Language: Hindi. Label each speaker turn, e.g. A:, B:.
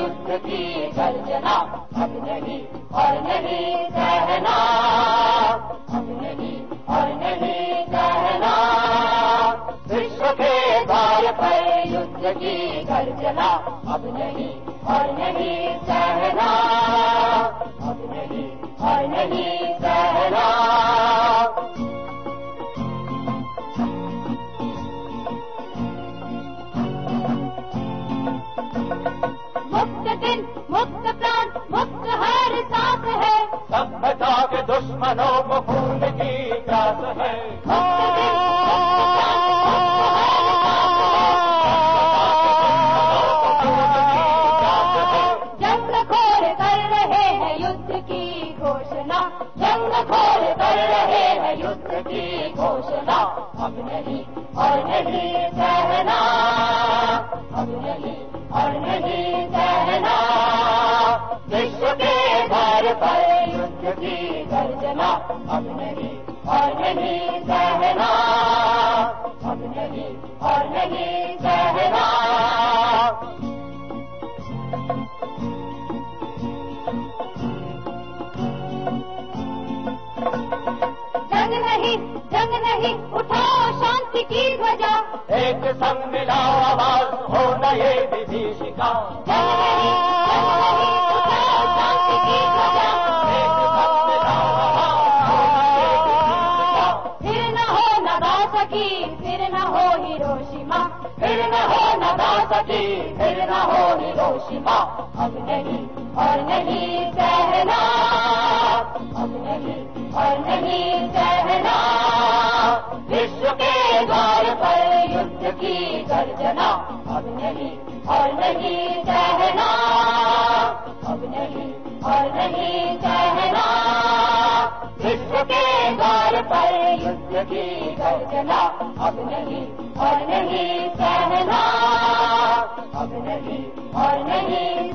A: युद्ध की गर्जना, अब नहीं और नहीं सहना, अब नहीं और नहीं सहना। विश्व के द्वार पर युद्ध की गर्जना, अब नहीं और नहीं सहना, अब नहीं और नहीं सहना। मुक्त दिन, मुक्त प्राण, मुक्त हर सांस है, सभ्यता के दुश्मनों को खून की प्यास है। मुक्त दिन, मुक्त प्राण, मुक्त हर सांस है, जंग खोर कर रहे हैं युद्ध की घोषणा, जंग खोर कर रहे हैं युद्ध की घोषणा। अब नहीं और नहीं सहना, अब नहीं और नहीं सहना। विश्व के द्वार पर युद्ध की गर्जना, अब नहीं और नहीं सहना, अब नहीं और नहीं सहना। जंग नहीं, उठाओ शांति की ध्वजा, एक संग मिलाओ आवाज, हो न ये विभीषिका। जंग नहीं, उठाओ शांति की ध्वजा, एक संग मिलाओ आवाज, हो न ये विभीषिका। फिर न हो नागासाकी, फिर न हो हिरोशिमा, फिर न हो नागासाकी, फिर न हो हिरोशिमा। अब नहीं और नहीं सहना, अब नहीं और नहीं सहना। विश्व के द्वार पर युद्ध की गर्जना, अब नहीं और नहीं सहना, अब नहीं और नहीं सहना। विश्व के द्वार पर युद्ध की गर्जना, अब नहीं और नहीं सहना, अब नहीं और नहीं